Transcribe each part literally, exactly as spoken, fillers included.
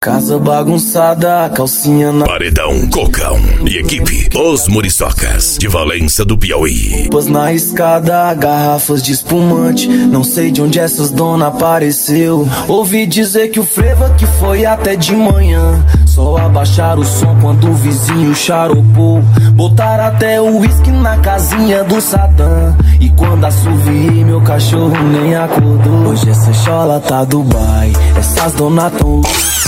Casa bagunçada, calcinha na... Paredão, Cocão e equipe Os Muriçocas, de Valença do Piauí. Roupas na escada, garrafas de espumante. Não sei de onde essas dona apareceu. Ouvi dizer que o frevo que foi até de manhã. Só abaixar o som quando o vizinho charopou. Botar até o uísque na casinha do Sadam. E quando assoviei, meu cachorro nem acordou. Hoje essa chola tá Dubai, essas donas tão...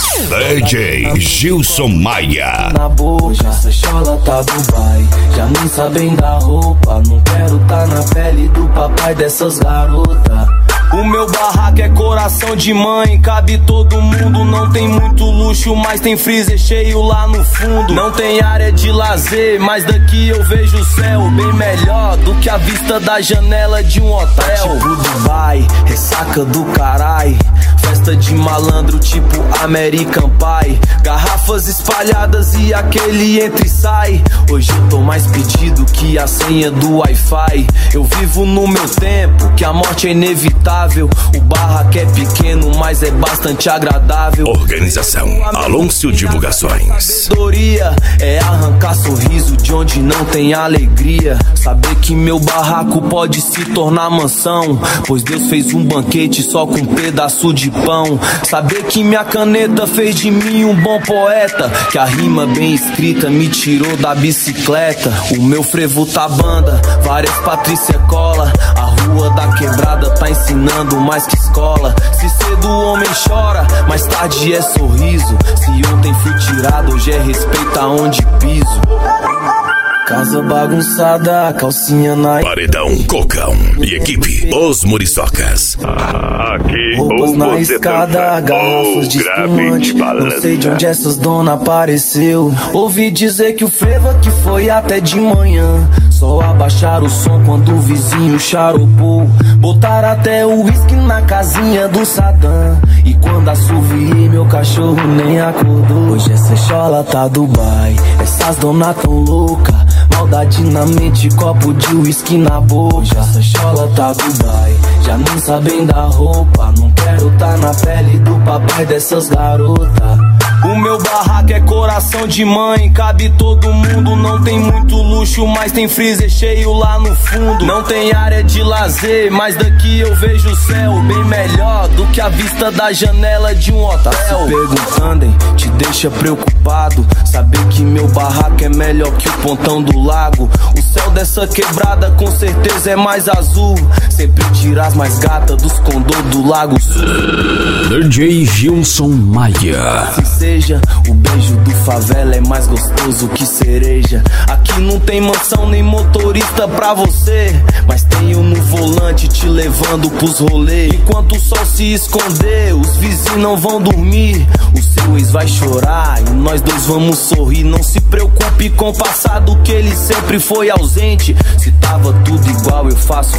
D J Gilson Maia. Na boca, essa chola tá Dubai, já nem sabem da roupa. Não quero tá na pele do papai dessas garotas. O meu barraco é coração de mãe, cabe todo mundo. Não tem muito luxo, mas tem freezer cheio lá no fundo. Não tem área de lazer, mas daqui eu vejo o céu bem melhor do que a vista da janela de um hotel. Tipo Dubai, ressaca do carai, festa de malandro tipo American Pie. Garrafas espalhadas e aquele entra e sai. Hoje eu tô mais pedido que a senha do Wi-Fi. Eu vivo no meu tempo, que a morte é inevitável. O barraco é pequeno, mas é bastante agradável. Organização Alonso Divulgações. Sabedoria é arrancar sorriso de onde não tem alegria. Saber que meu barraco pode se tornar mansão, pois Deus fez um banquete só com um pedaço de pão. Saber que minha caneta fez de mim um bom poeta, que a rima bem escrita me tirou da bicicleta. O meu frevo tá banda, várias Patrícia cola. A rua da quebrada tá ensinando mais que escola. Se cedo o homem chora, mais tarde é sorriso. Se ontem fui tirado, hoje é respeito aonde piso. Casa bagunçada, calcinha na... Paredão, Cocão e equipe Os Muriçocas. Aqui roupas na escada, garrafas de espumante. Não sei de onde essas dona apareceu. Ouvi dizer que o frevo que foi até de manhã. Só abaixar o som quando o vizinho charopou. Botar até o uísque na casinha do Sadam. E quando assoviei, meu cachorro nem acordou. Hoje essa chola tá Dubai, essas dona tão louca. Maldade na mente, copo de uísque na boca. Essa chola tá Dubai, já nem sabem da roupa. Não quero tá na pele do papai dessas garotas. O meu barraco é coração de mãe, cabe todo mundo. Não tem muito luxo, mas tem freezer cheio lá no fundo. Não tem área de lazer, mas daqui eu vejo o céu bem melhor do que a vista da janela de um hotel. Tá se perguntando, hein? Te deixa preocupado saber que meu barraco é melhor que o pontão do lago. O céu dessa quebrada com certeza é mais azul. Sempre tira as mais gatas dos condor do Lago Sul. D J Gilson Maia. Seja, o beijo do favela é mais gostoso que cereja. Aqui não tem mansão nem motorista pra você, mas tenho no volante te levando pros rolês. Enquanto o sol se esconder, os vizinhos não vão dormir. O seu ex vai chorar e nós dois vamos sorrir. Não se preocupe com o passado, que ele sempre foi ausente. Se tava tudo igual, eu faço